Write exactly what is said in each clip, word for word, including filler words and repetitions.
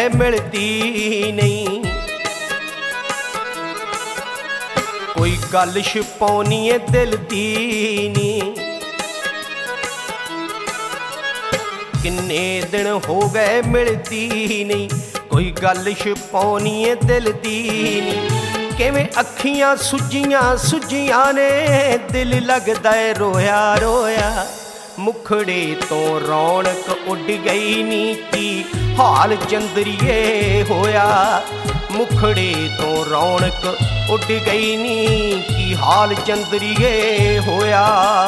ਗਏ ਮਿਲਦੀ ਨਹੀਂ। ਕੋਈ ਗੱਲ ਛਪਾਉਣੀ ਏ ਦਿਲ ਦੀ ਨੀ, ਕਿੰਨੇ ਦਿਨ ਹੋ ਗਏ ਮਿਲਦੀ ਨਹੀਂ। ਕੋਈ ਗੱਲ ਛਪਾਉਣੀ ਏ ਦਿਲ ਦੀ ਨੀ, ਕਿਵੇਂ ਅੱਖੀਆਂ ਸੁੱਜੀਆਂ ਸੁੱਜੀਆਂ ਨੇ, ਦਿਲ ਲੱਗਦਾ ਏ ਰੋਇਆ ਰੋਇਆ। ਮੁਖੜੇ ਤੋਂ ਰੌਣਕ ਉੱਡ ਗਈ ਨੀ, ਕੀ ਹਾਲ ਚੰਦਰੀਏ ਹੋਇਆ। ਮੁਖੜੇ ਤੋਂ ਰੌਣਕ ਉੱਡ ਗਈ ਨੀ, ਕੀ ਹਾਲ ਚੰਦਰੀਏ ਹੋਇਆ।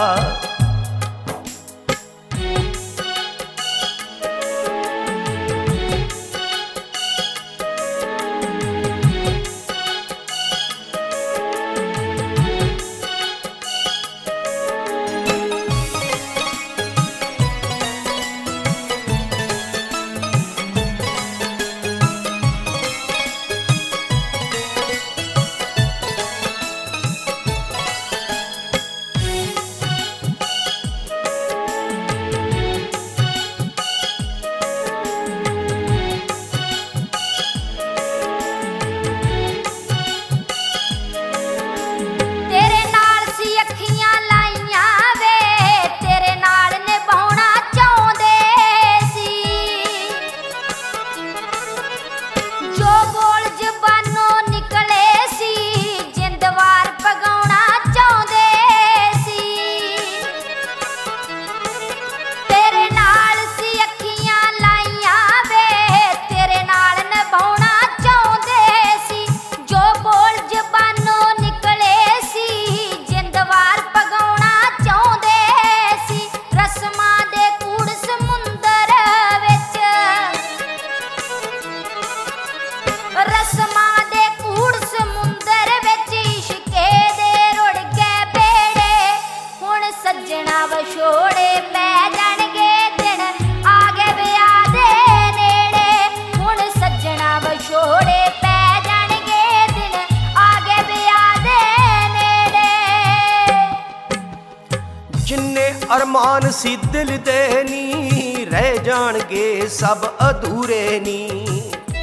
ਜਿੰਨੇ ਅਰਮਾਨ ਸੀ ਦਿਲ ਦੇ ਨੀ, ਰਹਿ ਜਾਣਗੇ ਸਭ ਅਧੂਰੇ ਨੀ।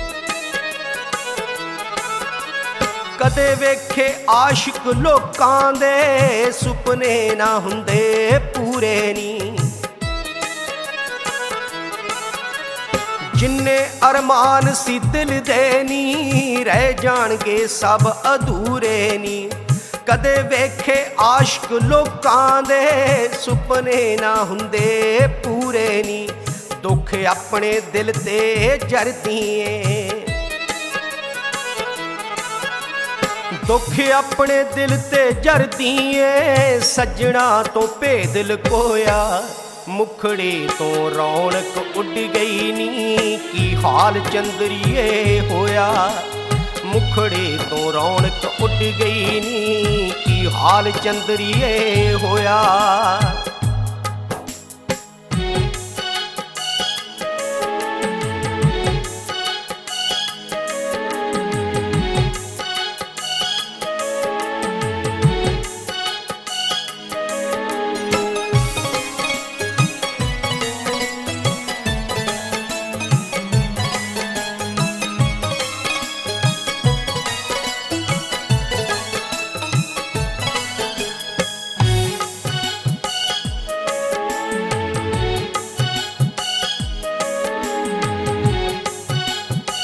ਕਦੇ ਵੇਖੇ ਆਸ਼ਿਕ ਲੋਕਾਂ ਦੇ, ਸੁਪਨੇ ਨਾ ਹੁੰਦੇ ਪੂਰੇ ਨੀ। ਜਿੰਨੇ ਅਰਮਾਨ ਸੀ ਦਿਲ ਦੇ ਨੀ, ਰਹਿ ਜਾਣਗੇ ਸਭ ਅਧੂਰੇ ਨੀ। ਕਦੇ ਵੇਖੇ ਆਸ਼ਿਕ ਲੋਕਾਂ ਦੇ, ਸੁਪਨੇ ਨਾ ਹੁੰਦੇ ਪੂਰੇ ਨੀ। ਦੁੱਖ ਆਪਣੇ ਦਿਲ ਤੇ ਜਰਦੀ ਏ, ਦੁੱਖ ਆਪਣੇ ਦਿਲ ਤੇ ਜਰਦੀ ਏ। ਸੱਜਣਾ ਤੋਂ ਭੇਦ ਲੁਕੋਇਆ, ਮੁਖੜੇ ਤੋਂ ਰੌਣਕ ਉੱਡ ਗਈ ਨੀ, ਕੀ ਹਾਲ ਚੰਦਰੀਏ ਹੋਇਆ। ਮੁਖੜੇ ਤੋਂ ਰੌਣਕ ਉੱਡ ਗਈ ਨੀ, ਕੀ ਹਾਲ ਚੰਦਰੀਏ ਹੋਇਆ।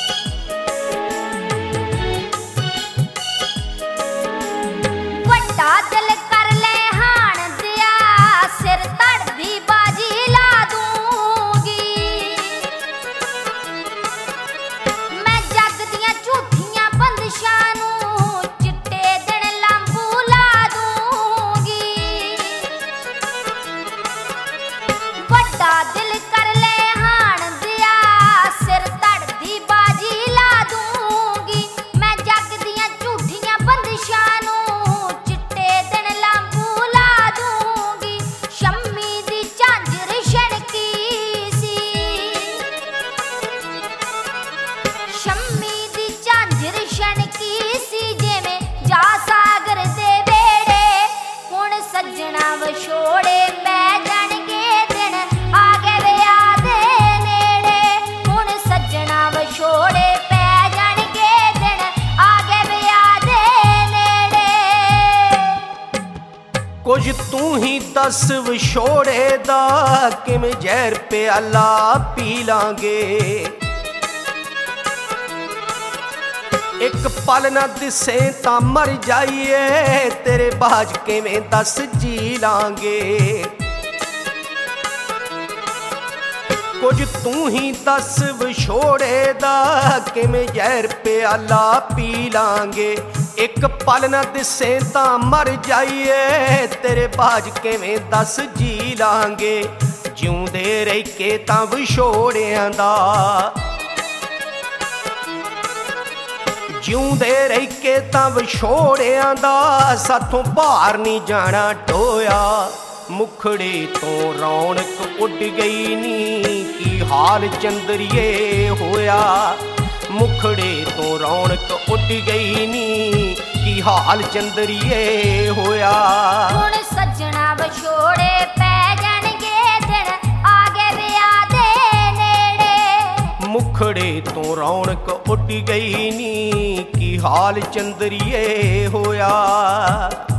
ਵੱਡਾ ਕੁਝ ਤੂੰ ਹੀ ਦੱਸ ਵਿਛੋੜੇ ਦਾ ਕਿਵੇਂ ਜ਼ਹਿਰ ਪਿਆਲਾ ਪੀ ਲਾਂਗੇ। ਇੱਕ ਪਲ ਨਾ ਦਿਸੇ ਤਾਂ ਮਰ ਜਾਈਏ ਤੇਰੇ ਬਾਝ ਕਿਵੇਂ ਦੱਸ ਜੀ ਲਾਂਗੇ। ਕੁਝ ਤੂੰ ਹੀ ਦੱਸ ਵਿਛੋੜੇ ਦਾ ਕਿਵੇਂ ਜ਼ਹਿਰ ਪਿਆਲਾ ਪੀ ਲਾਂਗੇ। ਇੱਕ ਪਲ ਨਾ ਦਿਸੇ ਤਾਂ ਮਰ ਜਾਈਏ ਤੇਰੇ ਬਾਝ ਕਿਵੇਂ ਦੱਸ ਜੀ ਲਾਂਗੇ। ਜਿਉਂਦੇ ਰਹਿ ਕੇ ਤਾਂ ਵਿਛੋੜਿਆਂ ਦਾ ਜਿਉਂਦੇ ਰਹਿ ਕੇ ਤਾਂ ਵਿਛੋੜਿਆਂ ਦਾ ਸਾਥੋਂ ਭਾਰ ਨਹੀਂ ਜਾਣਾ ਢੋਇਆ। ਮੁਖੜੇ ਤੋਂ ਰੌਣਕ ਉੱਡ ਗਈ ਨੀ ਕੀ ਹਾਲ ਚੰਦਰੀਏ ਹੋਇਆ। ਮੁਖੜੇ ਤੋਂ ਰੌਣਕ ਉੱਡ ਗਈ ਨੀ ਕੀ ਹਾਲ ਚੰਦਰੀਏ ਹੋਇਆ। ਹੁਣ ਸੱਜਣਾ ਵਿਛੋੜੇ ਪੈ ਜਾਣਗੇ ਦਿਨ ਆ ਗਏ ਵਿਆਹ ਦੇ ਨੇੜੇ। ਮੁਖੜੇ ਤੋਂ ਰੌਣਕ ਉੱਡ ਗਈ ਨੀ ਕੀ ਹਾਲ ਚੰਦਰੀਏ ਹੋਇਆ।